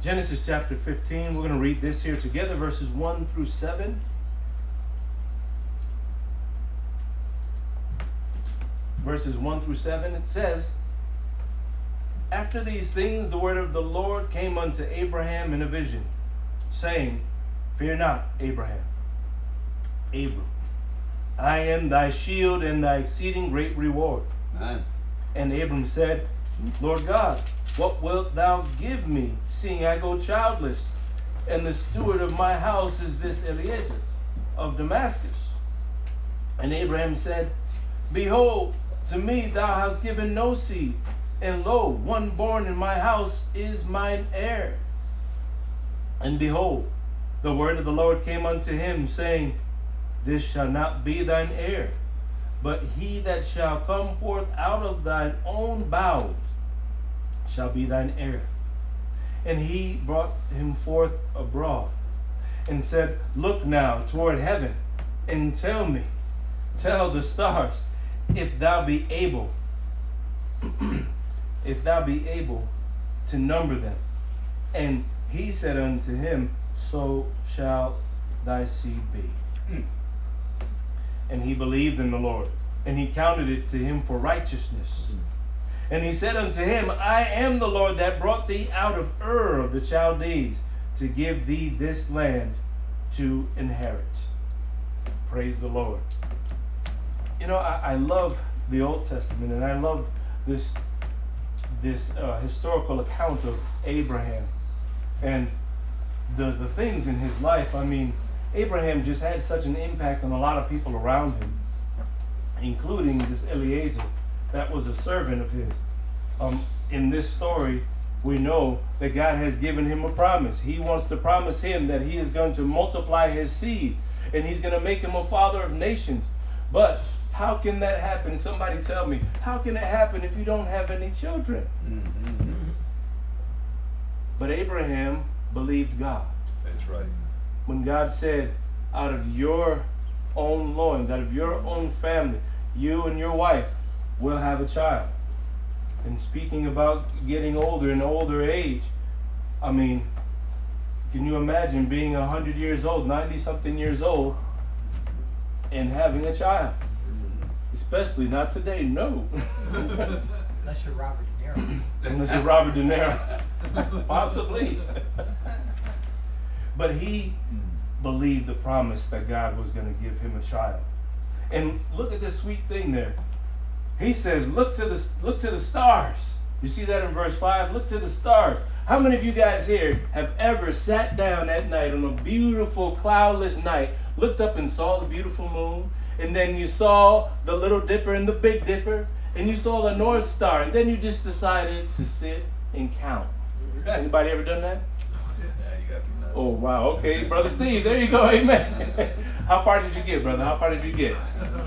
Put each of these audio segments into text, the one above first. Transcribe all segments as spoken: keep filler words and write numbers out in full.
Genesis chapter fifteen, we're going to read this here together, verses one through seven. Verses one through seven, it says, After these things the word of the Lord came unto Abraham in a vision, saying, Fear not, Abraham. Abram, I am thy shield and thy exceeding great reward. Amen. And Abram said, Lord God, what wilt thou give me, seeing I go childless, and the steward of my house is this Eliezer of Damascus? And Abraham said, Behold, to me thou hast given no seed, and lo, one born in my house is mine heir. And behold, the word of the Lord came unto him, saying, This shall not be thine heir, but he that shall come forth out of thine own bowels shall be thine heir. And he brought him forth abroad, and said, Look now toward heaven, and tell me, tell the stars, if thou be able, if thou be able to number them. And he said unto him, So shall thy seed be. Mm. And he believed in the Lord, and he counted it to him for righteousness. Mm. And he said unto him, I am the Lord that brought thee out of Ur of the Chaldees, to give thee this land to inherit. Praise the Lord. You know, I, I love the Old Testament, and I love this, this uh, historical account of Abraham and the, the things in his life. I mean, Abraham just had such an impact on a lot of people around him, including this Eliezer that was a servant of his. Um, in this story, we know that God has given him a promise. He wants to promise him that he is going to multiply his seed, and he's going to make him a father of nations. But how can that happen? Somebody tell me, how can it happen if you don't have any children? Mm-hmm. But Abraham believed God. That's right. When God said, out of your own loins, out of your own family, you and your wife will have a child. And speaking about getting older and older age, I mean, can you imagine being one hundred years old, ninety something years old, and having a child? Especially not today, no. Unless you're Robert De Niro. Unless you're Robert De Niro. Possibly. But he believed the promise that God was going to give him a child. And look at this sweet thing there. He says, look to the look to the stars. You see that in verse five? Look to the stars. How many of you guys here have ever sat down at night on a beautiful cloudless night, looked up and saw the beautiful moon, and then you saw the Little Dipper and the Big Dipper, and you saw the North Star, and then you just decided to sit and count? Anybody ever done that? Oh, wow. Okay, Brother Steve, there you go. Amen. How far did you get, brother? How far did you get?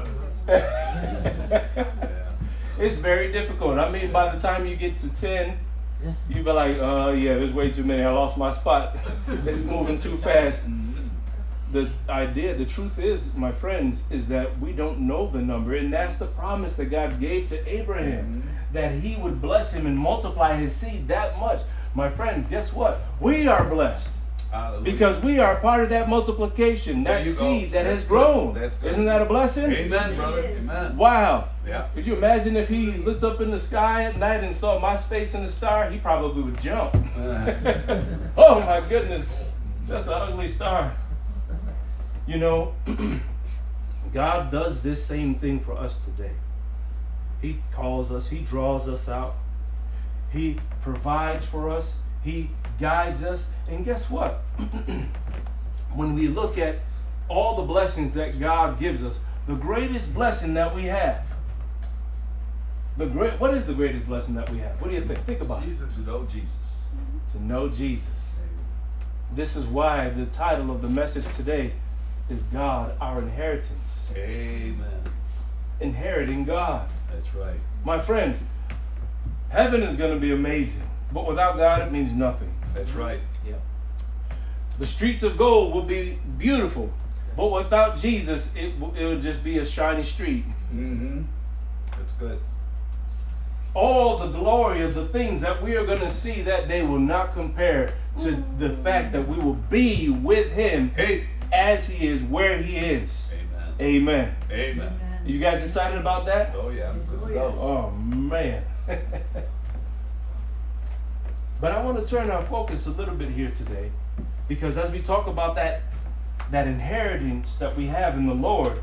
It's very difficult. I mean, by the time you get to ten, you be like, uh, yeah, there's way too many. I lost my spot. It's moving too fast. The idea, the truth is, my friends, is that we don't know the number. And that's the promise that God gave to Abraham, that he would bless him and multiply his seed that much. My friends, guess what? We are blessed. Hallelujah. Because we are part of that multiplication, that seed that That's has grown. Good. That's good. Isn't that a blessing? Amen, brother. Amen. Wow. Yeah. Could you imagine if he looked up in the sky at night and saw my space in the star? He probably would jump. Oh my goodness. That's an ugly star. You know, God does this same thing for us today. He calls us. He draws us out. He provides for us. He guides us. And guess what? When we look at all the blessings that God gives us, the greatest blessing that we have, the great, what is the greatest blessing that we have? What do you think? Think about Jesus. it. To know Jesus. To know Jesus. This is why the title of the message today is God, our inheritance. Amen. Inheriting God. That's right. My friends, heaven is going to be amazing, but without God, it means nothing. That's right. Yeah. The streets of gold will be beautiful, but without Jesus, it, it would just be a shiny street. Mm-hmm. That's good. all the glory of the things that we are going to see that day will not compare to the fact that we will be with him Hey. as he is, where he is. Amen. Amen. Amen. You guys excited about that? Oh yeah. Good Oh, to yeah. go. Oh, man. But I want to turn our focus a little bit here today, because as we talk about that, that inheritance that we have in the Lord,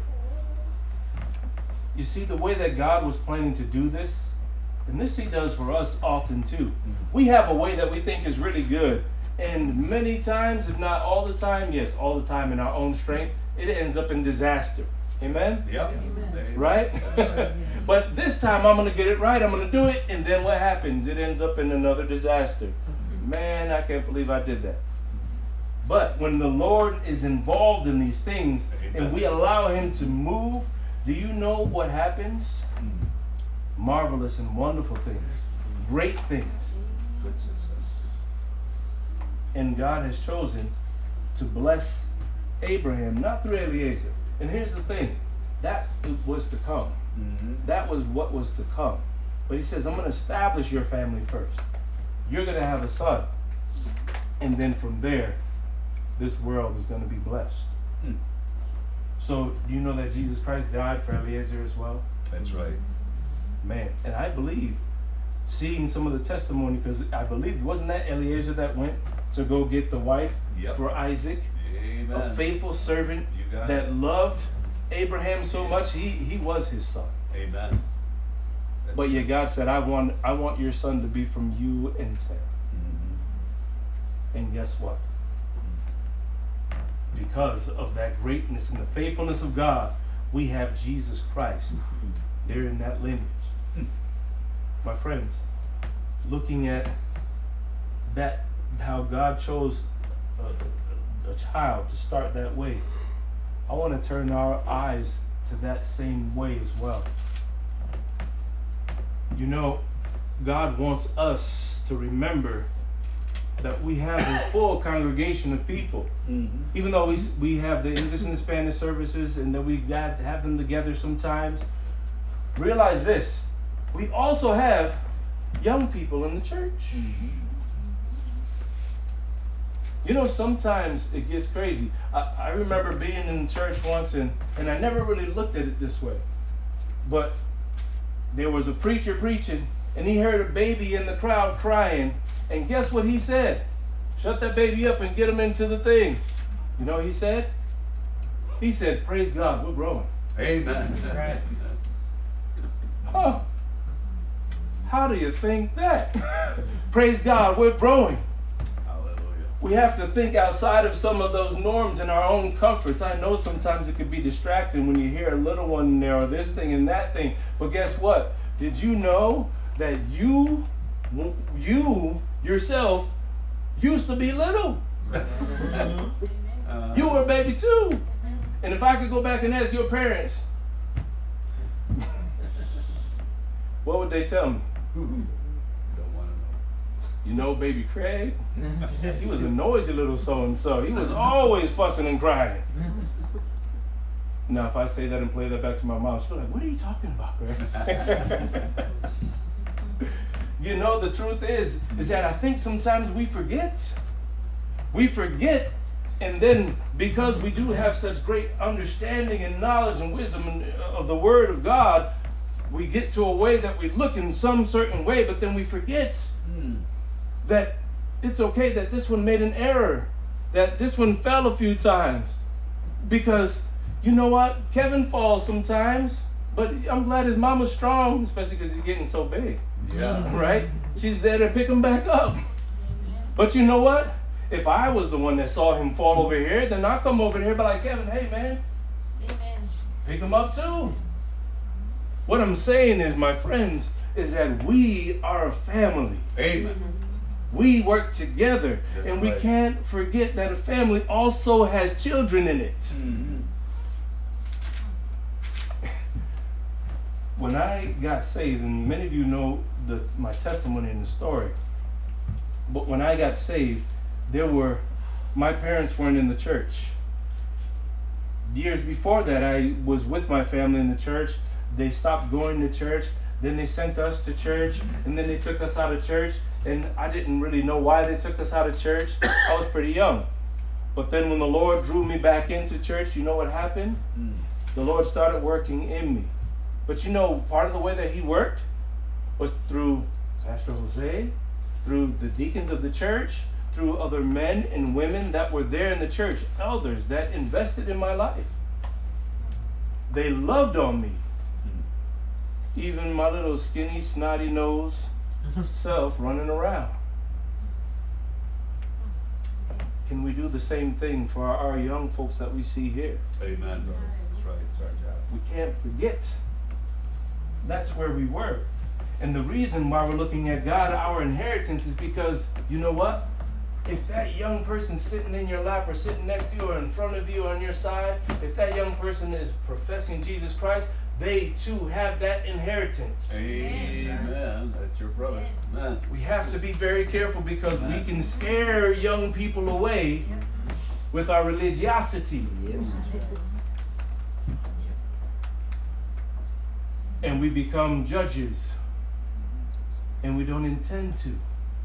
you see the way that God was planning to do this, and this he does for us often too. We have a way that we think is really good, and many times, if not all the time, yes, all the time in our own strength, it ends up in disaster. Amen? Yep. Amen. Right? But this time I'm going to get it right. I'm going to do it. And then what happens? It ends up in another disaster. Man, I can't believe I did that. But when the Lord is involved in these things and we allow him to move, do you know what happens? Marvelous and wonderful things. Great things. Good success. And God has chosen to bless Abraham, not through Eliezer. And here's the thing, that was to come. Mm-hmm. That was what was to come. But he says, I'm going to establish your family first. You're going to have a son. And then from there, this world is going to be blessed. Hmm. So, do you know that Jesus Christ died for Eliezer as well? That's right. Man, and I believe, seeing some of the testimony, because I believe, wasn't that Eliezer that went to go get the wife Yep. for Isaac? Amen. A faithful servant You got that it. loved Abraham so much, he, he was his son. Amen. That's But yet right. God said, I want I want your son to be from you and Sarah. Mhm. And guess what? Because of that greatness and the faithfulness of God, we have Jesus Christ there in that lineage. My friends, looking at that, how God chose a, a, a child to start that way, I want to turn our eyes to that same way as well. You know, God wants us to remember that we have a full congregation of people. Mhm. Even though we we have the English and the Spanish services, and that we got have them together sometimes, realize this: we also have young people in the church. Mhm. You know, sometimes it gets crazy. I, I remember being in church once, and, and I never really looked at it this way. But there was a preacher preaching, and he heard a baby in the crowd crying. And guess what he said? Shut that baby up and get him into the thing. You know what he said? He said, praise God, we're growing. Amen. Right. Huh. How do you think that? Praise God, we're growing. Hallelujah. We have to think outside of some of those norms and our own comforts. I know sometimes it can be distracting when you hear a little one in there or this thing and that thing. But guess what? Did you know that you, you yourself used to be little? Uh, You were a baby too. And if I could go back and ask your parents, what would they tell me? Don't want to know. You know, baby Craig, he was a noisy little so-and-so. He was always fussing and crying. Now, if I say that and play that back to my mom, she'll be like, what are you talking about, Craig? You know, the truth is, is that I think sometimes we forget. We forget, and then because we do have such great understanding and knowledge and wisdom of the Word of God, we get to a way that we look in some certain way, but then we forget Hmm. that it's okay that this one made an error, that this one fell a few times. Because you know what? Kevin falls sometimes, but I'm glad his mama's strong, especially because he's getting so big, Yeah. right? She's there to pick him back up. But you know what? If I was the one that saw him fall over here, then I'll come over here and be like, Kevin, hey man, Amen. pick him up too. What I'm saying is, my friends, is that we are a family. Amen. We work together, That's and we right. can't forget that a family also has children in it. Mhm. When I got saved, and many of you know the, my testimony in the story, but when I got saved, there were, my parents weren't in the church. Years before that, I was with my family in the church. They stopped going to church. Then they sent us to church, and then they took us out of church, and I didn't really know why they took us out of church. I was pretty young. But then when the Lord drew me back into church, you know what happened? Mm. The Lord started working in me. But you know, part of the way that he worked was through Pastor Jose, through the deacons of the church, through other men and women that were there in the church, elders that invested in my life. They loved on me. Even my little skinny, snotty nose self running around. Can we do the same thing for our, our young folks that we see here? Amen, bro. That's right. It's our job. We can't forget. That's where we were. And the reason why we're looking at God, our inheritance, is because, you know what? If that young person sitting in your lap or sitting next to you or in front of you or on your side, if that young person is professing Jesus Christ, they too have that inheritance. Amen. That's your brother. Amen. We have to be very careful because Amen. we can scare young people away with our religiosity. And we become judges. And we don't intend to.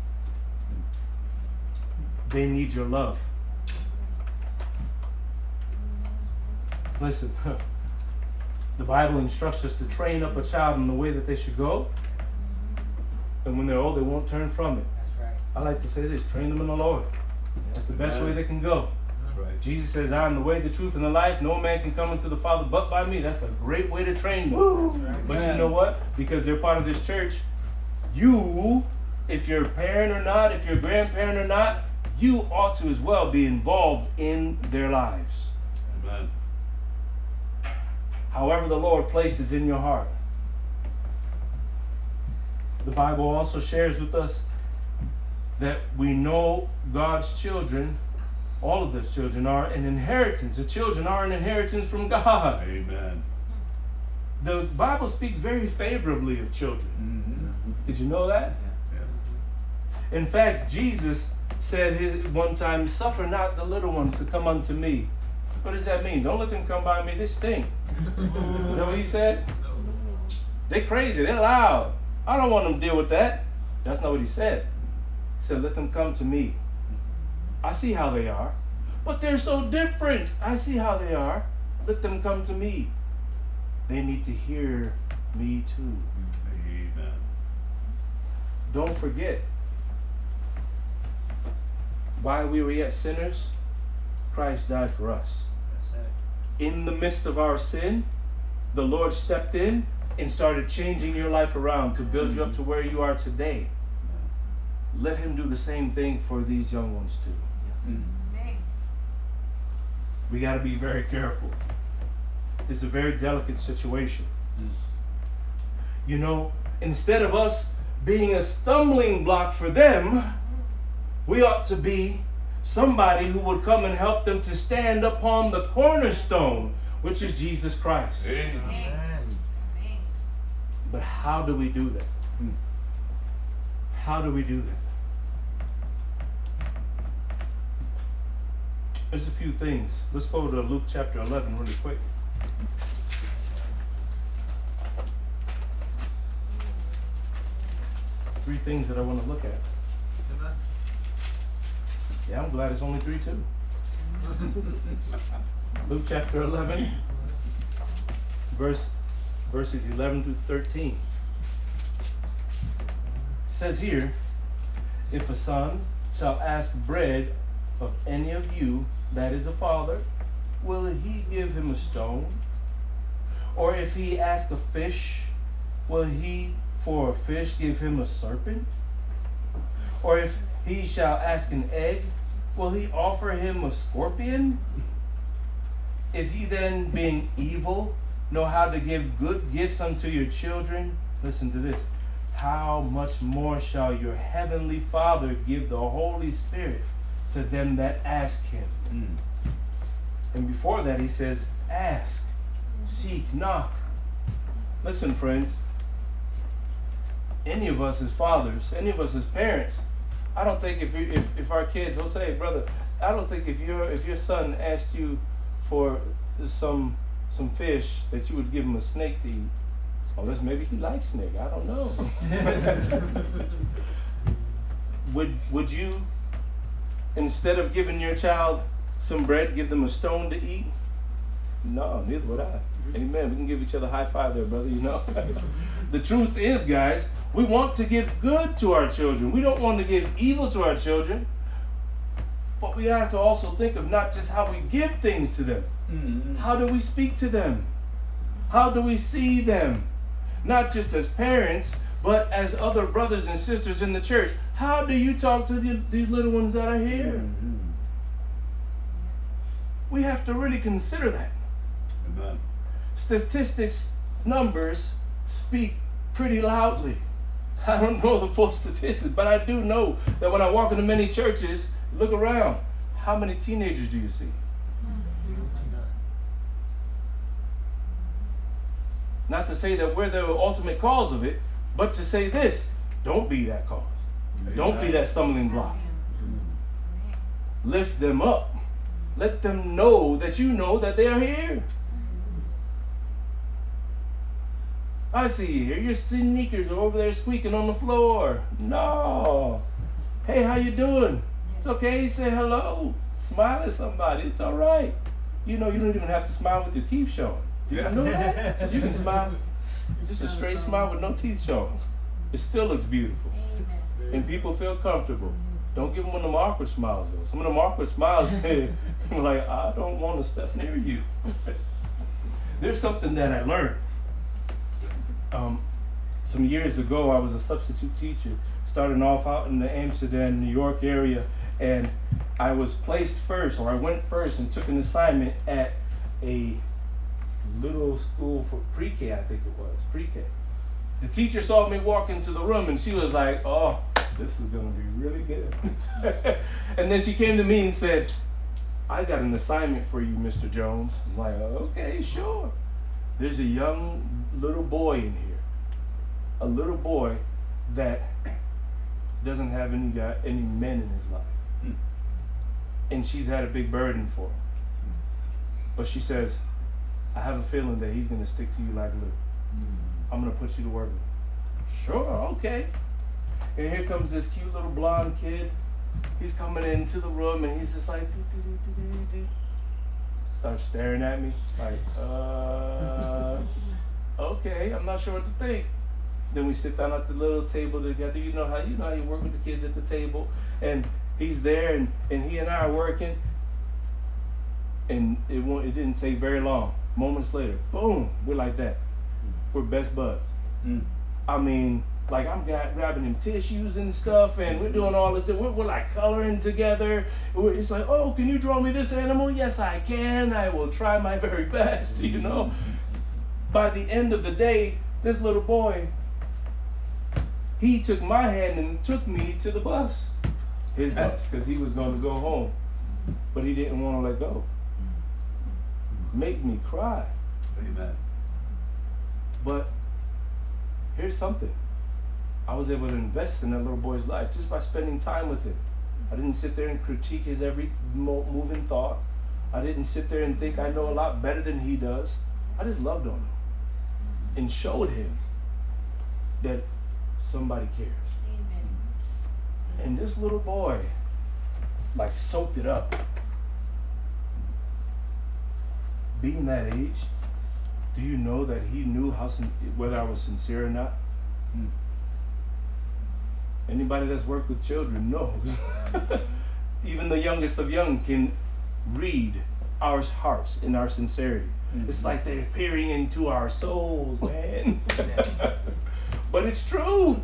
They need your love. Listen, the Bible instructs us to train up a child in the way that they should go. And when they're old, they won't turn from it. That's right. I like to say this, train them in the Lord. That's the best way they can go. That's right. Jesus says, I am the way, the truth, and the life. No man can come unto the Father but by me. That's a great way to train them. That's right. But you know what? Because they're part of this church, you, if you're a parent or not, if you're a grandparent or not, you ought to as well be involved in their lives. Amen. However the Lord places in your heart. The Bible also shares with us that we know God's children, all of those children are an inheritance. The children are an inheritance from God. Amen. The Bible speaks very favorably of children. Mm-hmm. Did you know that? Yeah. In fact, Jesus said his, one time, suffer not the little ones to come unto me. What does that mean? Don't let them come by me. They stink. Is that what he said? They crazy. They're loud. I don't want them to deal with that. That's not what he said. He said, let them come to me. I see how they are. But they're so different. I see how they are. Let them come to me. They need to hear me too. Amen. Don't forget, while we were yet sinners, Christ died for us. That's it. In the midst of our sin, the Lord stepped in and started changing your life around to build you up to where you are today. Let him do the same thing for these young ones too. Mm-hmm. We got to be very careful. It's a very delicate situation. Mm. You know, instead of us being a stumbling block for them, we ought to be somebody who would come and help them to stand upon the cornerstone, which is Jesus Christ. Amen. Amen. But how do we do that? Mm. How do we do that? There's a few things. Let's go to Luke chapter eleven really quick. Three things that I want to look at. Yeah, I'm glad it's only three too. Luke chapter eleven, verse verses eleven through thirteen. It says here, if a son shall ask bread of any of you that is a father, will he give him a stone? Or if he ask a fish, will he for a fish give him a serpent? Or if he shall ask an egg, will he offer him a scorpion? If ye then, being evil, know how to give good gifts unto your children, listen to this, how much more shall your heavenly Father give the Holy Spirit to them that ask him? Mm. And before that he says, ask, seek, knock. Listen, friends, any of us as fathers, any of us as parents, I don't think if you, if, if our kids, will say, brother, I don't think if your if your son asked you for some some fish that you would give him a snake to eat. Unless maybe he likes snake. I don't know. would would you, instead of giving your child some bread, give them a stone to eat? No, neither would I. Amen. We can give each other a high five there, brother, you know. The truth is, guys, we want to give good to our children. We don't want to give evil to our children. But we have to also think of not just how we give things to them. Mm-hmm. How do we speak to them? How do we see them? Not just as parents, but as other brothers and sisters in the church. How do you talk to the, these little ones that are here? Mm-hmm. We have to really consider that. Amen. Statistics, numbers speak pretty loudly. I don't know the full statistics, but I do know that when I walk into many churches, look around, how many teenagers do you see? Not to say that we're the ultimate cause of it, but to say this, don't be that cause. Amen. Don't be that stumbling block. Amen. Lift them up. Let them know that you know that they are here. I see you here. Your sneakers are over there squeaking on the floor. No. Hey, how you doing? It's okay. Say hello. Smile at somebody. It's all right. You know, you don't even have to smile with your teeth showing. You yeah. know that? You can smile. Just a straight smile with no teeth showing. It still looks beautiful. Amen. And people feel comfortable. Don't give them one of them awkward smiles, though. Some of them awkward smiles, I'm like, I don't want to step near you. There's something that I learned. Um, some years ago, I was a substitute teacher, starting off out in the Amsterdam, New York area, and I was placed first, or I went first and took an assignment at a little school for pre-K, I think it was, pre-K. The teacher saw me walk into the room and she was like, oh, this is going to be really good. And then she came to me and said, I got an assignment for you, Mister Jones. I'm like, okay, sure. There's a young little boy in here, a little boy that doesn't have any guy, any men in his life. Mm. And she's had a big burden for him. Mm. But she says, I have a feeling that he's going to stick to you like glue. Mm. I'm going to put you to work with him. Sure, okay. And here comes this cute little blonde kid. He's coming into the room and he's just like, do, do, do, do, do, do. Starts staring at me like, uh, okay, I'm not sure what to think. Then we sit down at the little table together. You know how you know how you work with the kids at the table, and he's there, and, and he and I are working, and it won't, it didn't take very long. Moments later, boom, we're like that. We're best buds. Mm. I mean, like I'm gra- grabbing him tissues and stuff, and we're doing all this. We're, we're like coloring together. We're, it's like, oh, can you draw me this animal? Yes, I can. I will try my very best, you know. By the end of the day, this little boy, he took my hand and took me to the bus, his bus, because he was going to go home, but he didn't want to let go. Make me cry. Amen. But here's something. I was able to invest in that little boy's life just by spending time with him. I didn't sit there and critique his every mo- moving thought. I didn't sit there and think I know a lot better than he does. I just loved on him and showed him that somebody cares. Amen. And this little boy, like, soaked it up. Being that age, do you know that he knew how sin- whether I was sincere or not? Mm. Anybody that's worked with children knows. Even the youngest of young can read our hearts and our sincerity. Mm-hmm. It's like they're peering into our souls, man. But it's true.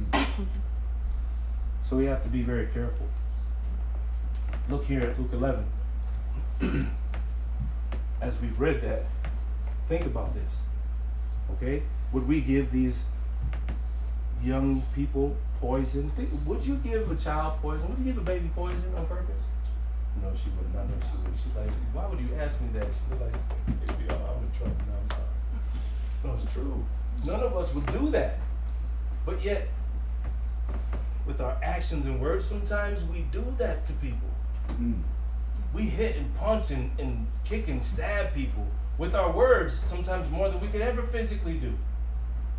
So we have to be very careful. Look here at Luke eleven. As we've read that, think about this. Okay? Would we give these young people poison? Think, would you give a child poison? Would you give a baby poison on purpose? No, she wouldn't. I know she would. She's like, why would you ask me that? She'd be like, baby, I'm in trouble now. I'm sorry. No, it's true. None of us would do that. But yet, with our actions and words, sometimes we do that to people. Mm. We hit and punch and, and kick and stab people with our words, sometimes more than we could ever physically do.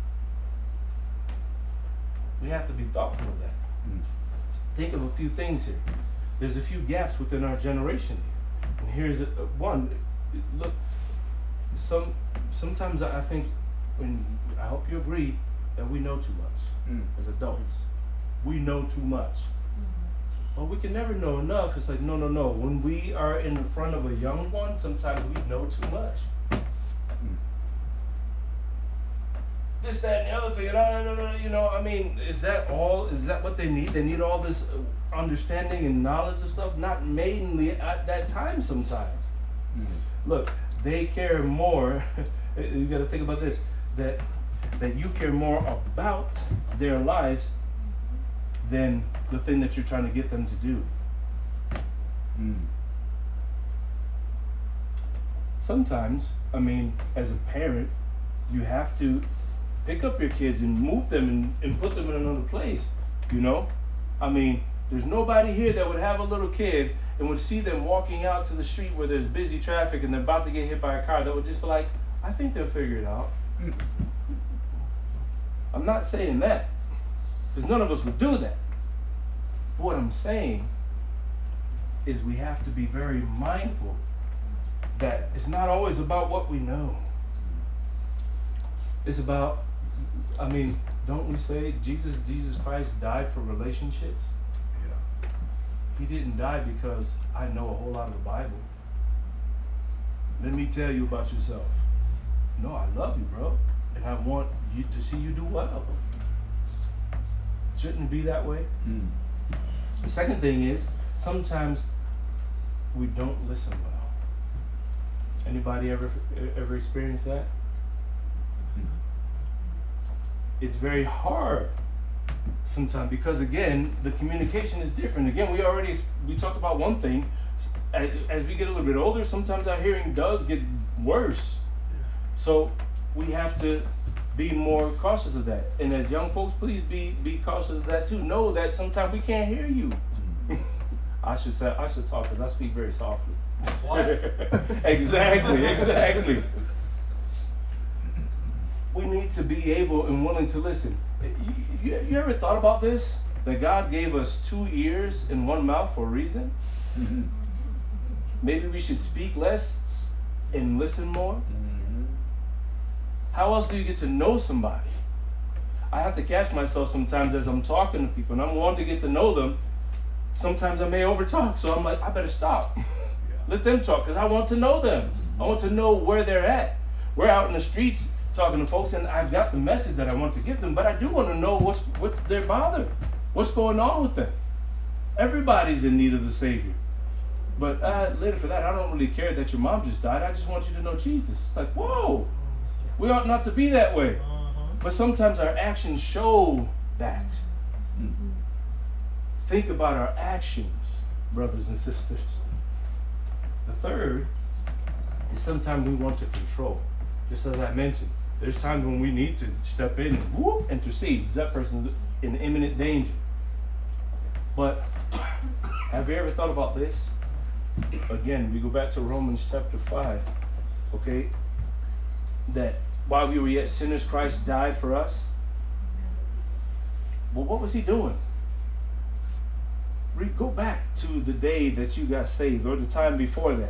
We have to be thoughtful of that. Mm. Think of a few things here. There's a few gaps within our generation here. And here's a, a one. Look, some sometimes I think, when I hope you agree, that we know too much Mm. as adults. We know too much. Well, we can never know enough. It's like, no, no, no. When we are in the front of a young one, sometimes we know too much. Mm. This, that, and the other thing. No, no, no, no, you know, I mean, is that all? Is that what they need? They need all this uh, understanding and knowledge of stuff? Not mainly at that time sometimes. Mm. Look, they care more. You got to think about this. That that you care more about their lives than the thing that you're trying to get them to do. Mm. Sometimes, I mean, as a parent, you have to pick up your kids and move them and, and put them in another place, you know? I mean, there's nobody here that would have a little kid and would see them walking out to the street where there's busy traffic and they're about to get hit by a car that would just be like, I think they'll figure it out. Mm. I'm not saying that, because none of us would do that. What I'm saying is we have to be very mindful that it's not always about what we know. It's about, I mean, don't we say Jesus, Jesus Christ died for relationships? Yeah. He didn't die because I know a whole lot of the Bible. Let me tell you about yourself. No, I love you, bro, and I want you to see you do well. Shouldn't it be that way? Mm. The second thing is, sometimes we don't listen well. Anybody ever ever experienced that? Mm. It's very hard sometimes because, again, the communication is different. Again, we already we talked about one thing. As, as we get a little bit older, sometimes our hearing does get worse. So we have to be more cautious of that. And as young folks, please be be cautious of that too. Know that sometimes we can't hear you. Mm. I should say I should talk because I speak very softly. What? Exactly, exactly. We need to be able and willing to listen. You, you, you ever thought about this? That God gave us two ears and one mouth for a reason? Mm-hmm. Maybe we should speak less and listen more? Mm-hmm. How else do you get to know somebody? I have to catch myself sometimes as I'm talking to people and I'm wanting to get to know them. Sometimes I may overtalk, so I'm like, I better stop. Yeah. Let them talk, because I want to know them. I want to know where they're at. We're out in the streets talking to folks, and I've got the message that I want to give them, but I do want to know what's what's their bother, what's going on with them. Everybody's in need of the Savior. But uh, later for that, I don't really care that your mom just died. I just want you to know Jesus. It's like, whoa, we ought not to be that way. But sometimes our actions show that. Mm-hmm. Think about our actions, brothers and sisters. The third is sometimes we want to control. Just as I mentioned, there's times when we need to step in and whoop, intercede. That person's in imminent danger. But have you ever thought about this? Again, we go back to Romans chapter five, okay? That while we were yet sinners, Christ died for us. Well, what was he doing? Re- go back to the day that you got saved or the time before that.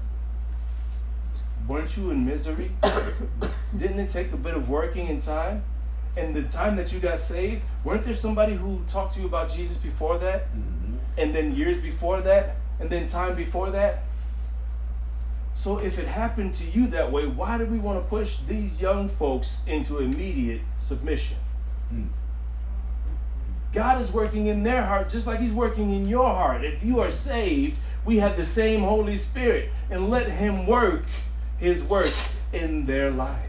Weren't you in misery? Didn't it take a bit of working and time? And the time that you got saved, weren't there somebody who talked to you about Jesus before that? Mm-hmm. And then years before that? And then time before that? So if it happened to you that way, why do we want to push these young folks into immediate submission? Mm. God is working in their heart just like he's working in your heart. If you are saved, we have the same Holy Spirit, and let him work his work in their lives.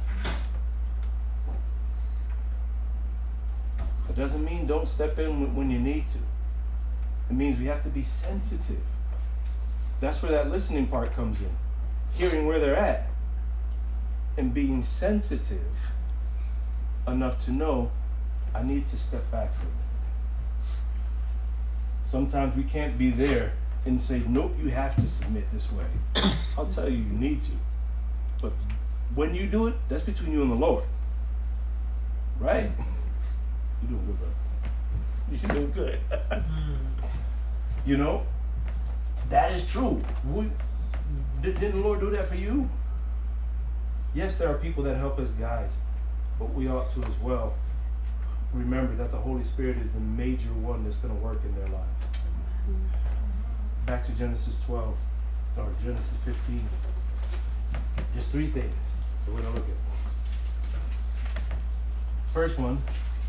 It doesn't mean don't step in when you need to. It means we have to be sensitive. That's where that listening part comes in. Hearing where they're at and being sensitive enough to know I need to step back from it. Sometimes we can't be there and say, nope, you have to submit this way. I'll tell you, you need to. But when you do it, that's between you and the Lord. Right? You're doing good, brother. You're doing good. You know, that is true. We, didn't the Lord do that for you? Yes, there are people that help us guys, but we ought to as well remember that the Holy Spirit is the major one that's going to work in their lives. Back to Genesis twelve, or Genesis fifteen. Just three things that we're going to look at. First one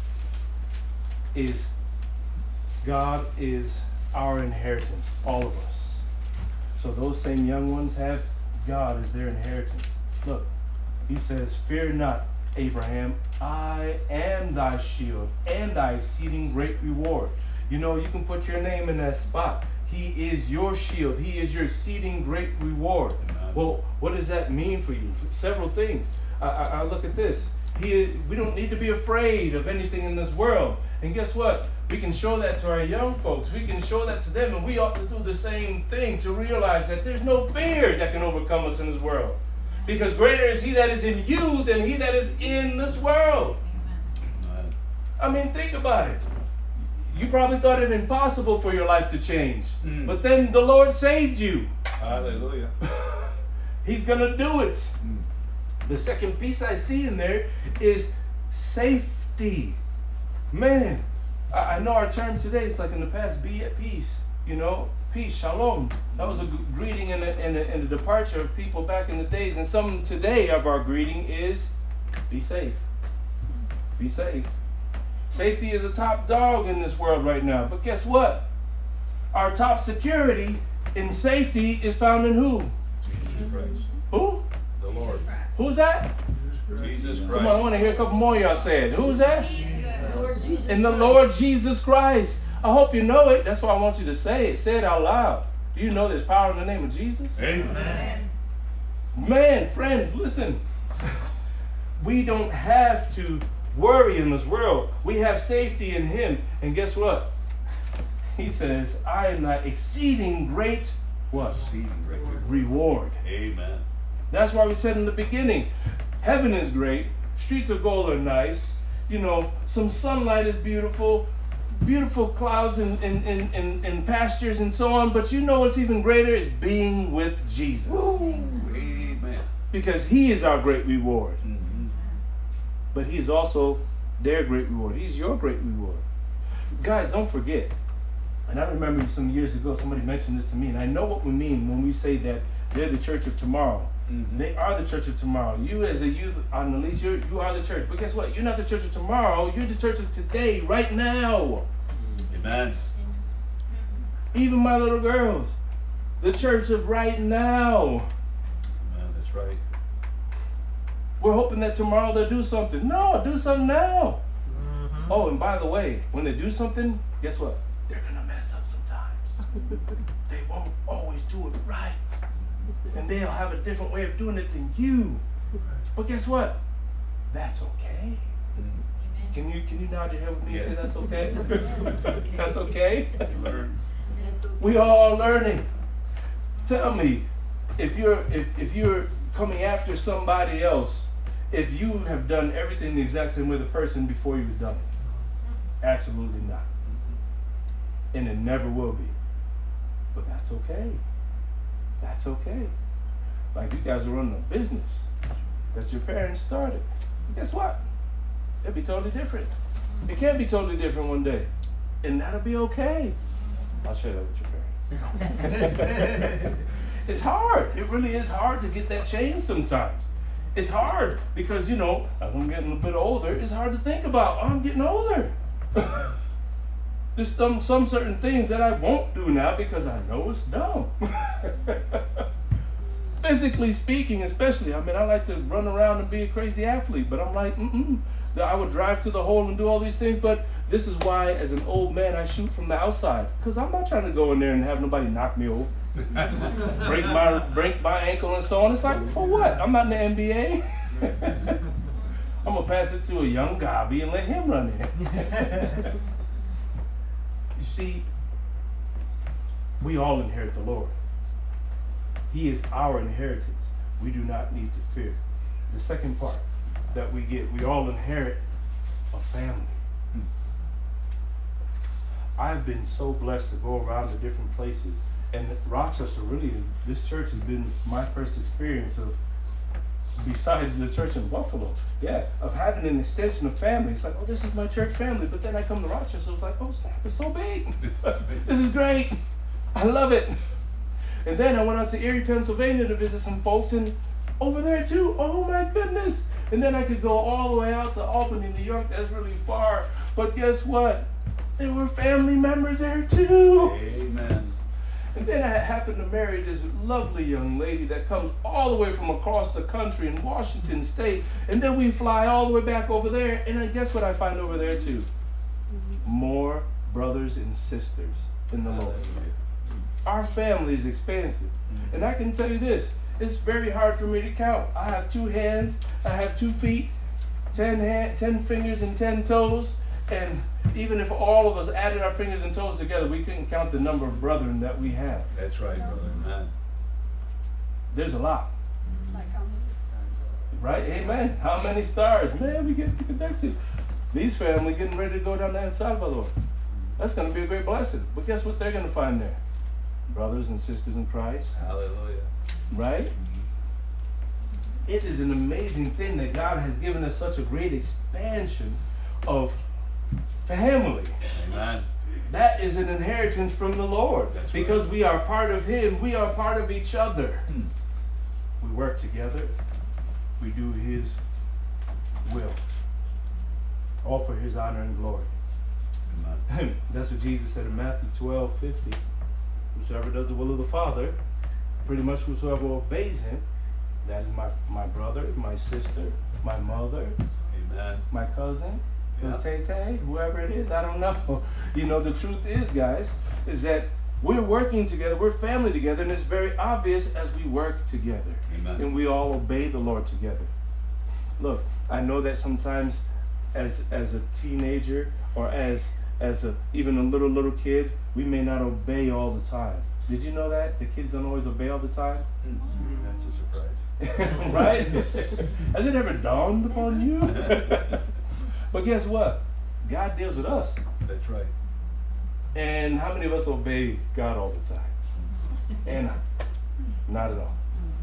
is God is our inheritance, all of us. So those same young ones have God as their inheritance. Look, he says, fear not, Abraham, I am thy shield and thy exceeding great reward. You know, you can put your name in that spot. He is your shield. He is your exceeding great reward. Amen. Well, what does that mean for you? Several things. I, I, I look at this. He, we don't need to be afraid of anything in this world. And guess what? We can show that to our young folks. We can show that to them, and we ought to do the same thing to realize that there's no fear that can overcome us in this world. Because greater is he that is in you than he that is in this world. Amen. I mean, think about it. You probably thought it impossible for your life to change. Mm. But then the Lord saved you. Hallelujah. He's going to do it. Mm. The second piece I see in there is safety. Man, I, I know our term today, it's like in the past, be at peace. You know, peace, shalom. That was a g- greeting in the, in, the, in the departure of people back in the days. And some today of our greeting is be safe. Be safe. Safety is a top dog in this world right now. But guess what? Our top security in safety is found in who? Jesus Christ. Who? The Lord. Who's that? Jesus Christ. Come on, I want to hear a couple more of y'all say it. Who's that? Jesus. In the Lord Jesus Christ. I hope you know it. That's why I want you to say it. Say it out loud. Do you know there's power in the name of Jesus? Amen. Man, friends, listen. We don't have to worry in this world. We have safety in him. And guess what? He says, I am thy exceeding great what? Exceeding great reward. Amen. That's why we said in the beginning, heaven is great, streets of gold are nice, you know, some sunlight is beautiful, beautiful clouds and, and, and, and, and pastures and so on, but you know what's even greater is being with Jesus. Amen. Because he is our great reward. Mm-hmm. But he is also their great reward. He's your great reward. Guys, don't forget, and I remember some years ago somebody mentioned this to me, and I know what we mean when we say that they're the church of tomorrow. Mm-hmm. They are the church of tomorrow. You as a youth on the least, you're, you are the church. But guess what? You're not the church of tomorrow. You're the church of today, right now. Amen. Even my little girls. The church of right now. Amen. That's right. We're hoping that tomorrow they'll do something. No, do something now. Mm-hmm. Oh, and by the way, when they do something, guess what? They're going to mess up sometimes. They won't always do it right. And they'll have a different way of doing it than you. But guess what? That's okay. Mm-hmm. Can you can you nod your head with me yeah. and say that's okay? That's okay? Learn. We are all learning. Tell me, if you're if, if you're coming after somebody else, if you have done everything the exact same way the person before you has done it. Absolutely not. And it never will be. But that's okay. That's okay. Like you guys are running a business that your parents started. Guess what? It'll be totally different. It can be totally different one day. And that'll be okay. I'll share that with your parents. It's hard. It really is hard to get that change sometimes. It's hard because, you know, as I'm getting a bit older, it's hard to think about, oh, I'm getting older. There's some, some certain things that I won't do now because I know it's dumb. Physically speaking, especially. I mean, I like to run around and be a crazy athlete, but I'm like, mm-mm. I would drive to the hole and do all these things, but this is why, as an old man, I shoot from the outside. Because I'm not trying to go in there and have nobody knock me over. break my break my ankle and so on. It's like, for what? I'm not in the N B A. I'm going to pass it to a young Gabi and let him run it. You see, we all inherit the Lord. He is our inheritance. We do not need to fear. The second part that we get, we all inherit a family. I've been so blessed to go around to different places. And Rochester really is, this church has been my first experience of, besides the church in Buffalo, yeah, of having an extension of family. It's like, oh, this is my church family. But then I come to Rochester, it's like, oh, snap, it's so big. This is great. I love it. And then I went out to Erie, Pennsylvania to visit some folks, and over there too, oh my goodness. And then I could go all the way out to Albany, New York. That's really far. But guess what? There were family members there too. Amen. And then I happened to marry this lovely young lady that comes all the way from across the country in Washington State. And then we fly all the way back over there. And then guess what I find over there too? More brothers and sisters in the Lord. Our family is expansive. And I can tell you this, it's very hard for me to count. I have two hands, I have two feet, ten, hand, ten fingers and ten toes. And even if all of us added our fingers and toes together, we couldn't count the number of brethren that we have. That's right, brother. Amen. There's a lot. It's like how many stars? Right? Amen. How many stars? Man, we get the connection. These family getting ready to go down to El Salvador. That's going to be a great blessing. But guess what they're going to find there? Brothers and sisters in Christ. Hallelujah. Right? It is an amazing thing that God has given us such a great expansion of family. Amen. That is an inheritance from the Lord. That's because right. we are part of Him. We are part of each other. Hmm. We work together. We do His will. All for His honor and glory. Amen. That's what Jesus said in Matthew twelve fifty. Whosoever does the will of the Father, pretty much whosoever obeys Him, that is my, my brother, my sister, my mother, Amen. my cousin, Yeah. Tay Tay, whoever it is, I don't know. You know, the truth is, guys, is that we're working together, we're family together, and it's very obvious as we work together. Amen. And we all obey the Lord together. Look, I know that sometimes as as a teenager or as as a even a little little kid, we may not obey all the time. Did you know that? The kids don't always obey all the time? That's a surprise. Right? Has it ever dawned upon you? But guess what? God deals with us. That's right. And how many of us obey God all the time? And not at all.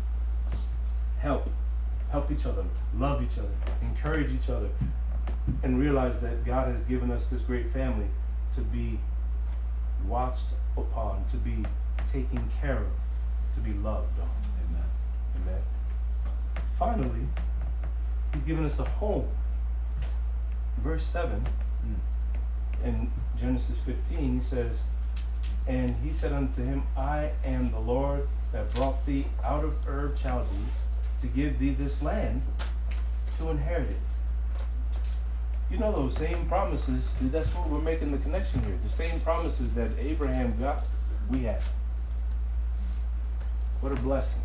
Help. Help each other. Love each other. Encourage each other. And realize that God has given us this great family to be watched upon, to be taken care of, to be loved on. Amen. Amen. Finally, He's given us a home. Verse seven in Genesis fifteen, He says, and He said unto him, I am the Lord that brought thee out of Ur of Chaldees to give thee this land to inherit it. You know those same promises, that's what we're making the connection here. The same promises that Abraham got, we have. What a blessing.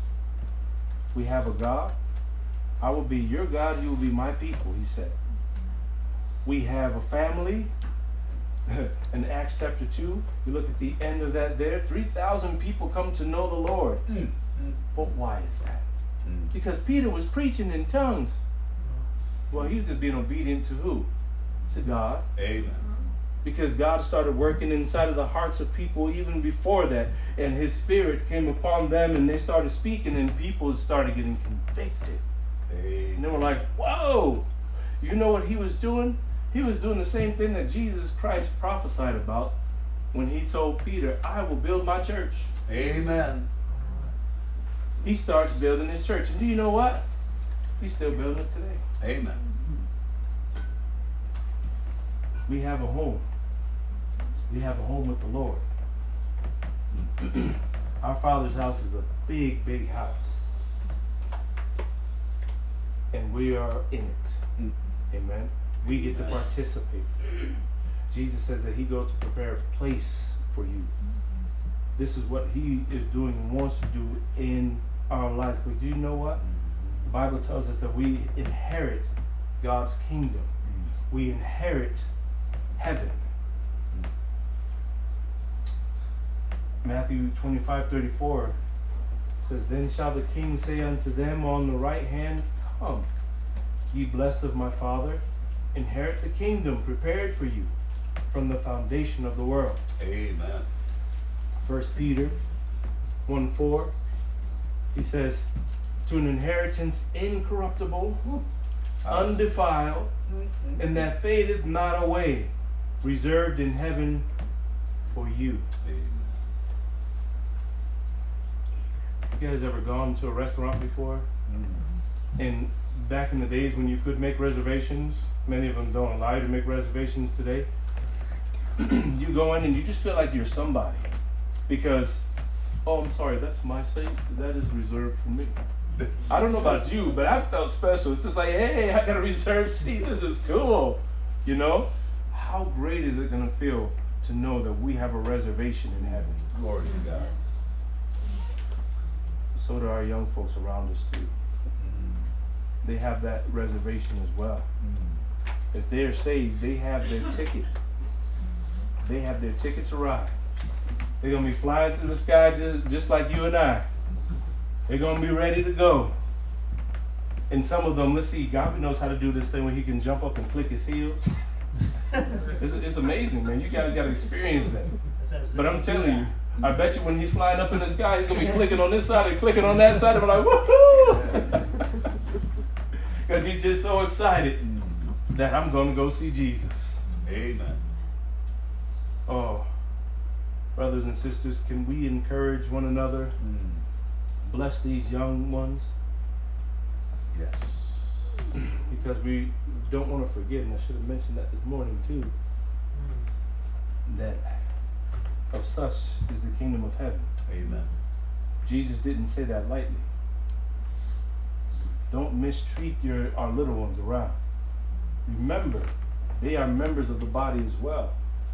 We have a God. I will be your God, you will be my people, He said. We have a family. In Acts chapter two, you look at the end of that there, three thousand people come to know the Lord. Mm. But why is that? Mm. Because Peter was preaching in tongues. Well, he was just being obedient to who? To God. Amen. Because God started working inside of the hearts of people even before that. And His Spirit came upon them and they started speaking and people started getting convicted. Amen. And they were like, whoa! You know what He was doing? He was doing the same thing that Jesus Christ prophesied about when He told Peter, I will build my church. Amen. He starts building His church. And do you know what? He's still building it today. Amen. We have a home. We have a home with the Lord. Our Father's house is a big, big house. And we are in it. Mm. Amen. We get to participate. Jesus says that He goes to prepare a place for you. This is what He is doing and wants to do in our lives. But do you know what? The Bible tells us that we inherit God's kingdom. We inherit heaven. Matthew twenty-five thirty-four says, Then shall the king say unto them on the right hand, Come, ye blessed of my Father, inherit the kingdom prepared for you from the foundation of the world. Amen. First Peter one four, he says, to an inheritance incorruptible, undefiled, and that fadeth not away, reserved in heaven for you. Amen. You guys ever gone to a restaurant before? And back in the days when you could make reservations, many of them don't allow you to make reservations today. You go in and you just feel like you're somebody. Because, oh, I'm sorry, that's my seat. That is reserved for me. I don't know about you, but I felt special. It's just like, hey, I got a reserved seat. This is cool. You know? How great is it going to feel to know that we have a reservation in heaven? Glory to God. So do our young folks around us too. They have that reservation as well. If they're saved, they have their ticket. They have their ticket to ride. They're going to be flying through the sky just, just like you and I. They're going to be ready to go. And some of them, let's see, God knows how to do this thing where he can jump up and click his heels. It's, it's amazing, man. You guys got to experience that. But I'm telling you, I bet you when he's flying up in the sky, he's going to be clicking on this side and clicking on that side. And I'm like, woohoo! Because he's just so excited that I'm going to go see Jesus. Amen. Oh, brothers and sisters, can we encourage one another? Mm. Bless these young ones? Yes. Because we don't want to forget, and I should have mentioned that this morning too, that of such is the kingdom of heaven. Amen. Jesus didn't say that lightly. Don't mistreat your our little ones around. Remember, they are members of the body as well.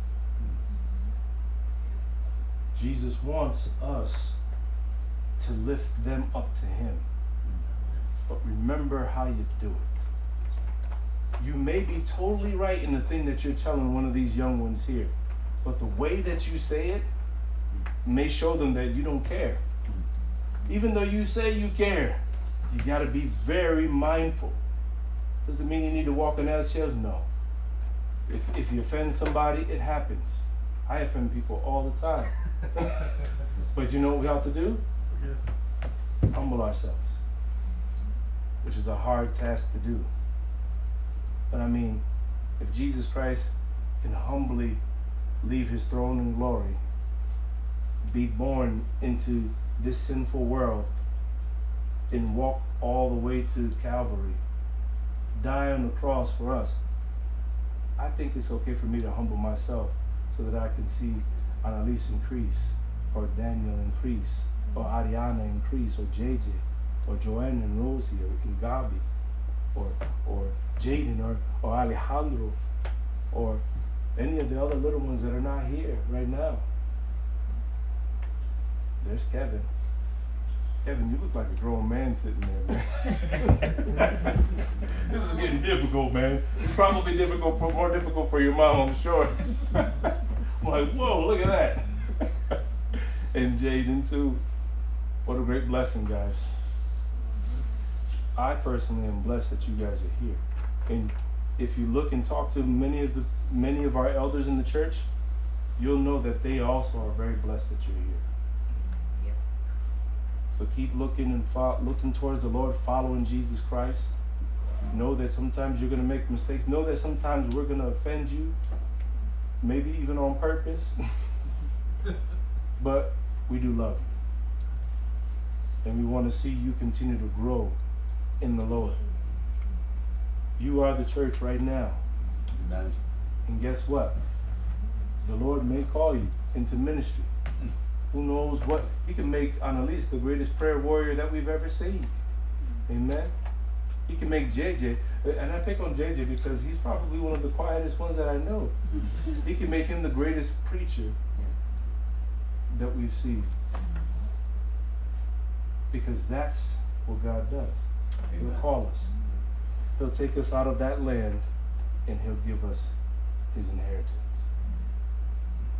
Jesus wants us to lift them up to him. But remember how you do it. You may be totally right in the thing that you're telling one of these young ones here, but the way that you say it may show them that you don't care. Even though you say you care, you got to be very mindful. Does it mean you need to walk on eggshells? No. If, if you offend somebody, it happens. I offend people all the time. But you know what we have to do? Humble ourselves, which is a hard task to do. But I mean, if Jesus Christ can humbly leave his throne in glory, be born into this sinful world, and walk all the way to Calvary, die on the cross for us, I think it's okay for me to humble myself so that I can see Annalise increase, or Daniel increase, or Ariana increase, or J J, or Joanne and Rosie, or Gabi, or or Jaden, or, or Alejandro, or any of the other little ones that are not here right now. There's Kevin. Kevin, you look like a grown man sitting there, man. This is getting difficult, man. It's probably difficult, for, more difficult for your mom, I'm sure. I'm like, whoa, look at that. And Jaden, too. What a great blessing, guys. I personally am blessed that you guys are here. And if you look and talk to many of the many of our elders in the church, you'll know that they also are very blessed that you're here. So keep looking and fo- looking towards the Lord, following Jesus Christ. Know that sometimes you're going to make mistakes. Know that sometimes we're going to offend you, maybe even on purpose. But we do love you. And we want to see you continue to grow in the Lord. You are the church right now. Amen. And guess what? The Lord may call you into ministry. Who knows what? He can make Annalise the greatest prayer warrior that we've ever seen. Amen. He can make J J, and I pick on J J because he's probably one of the quietest ones that I know. He can make him the greatest preacher that we've seen. Because that's what God does. He'll Amen. call us. He'll take us out of that land and he'll give us his inheritance.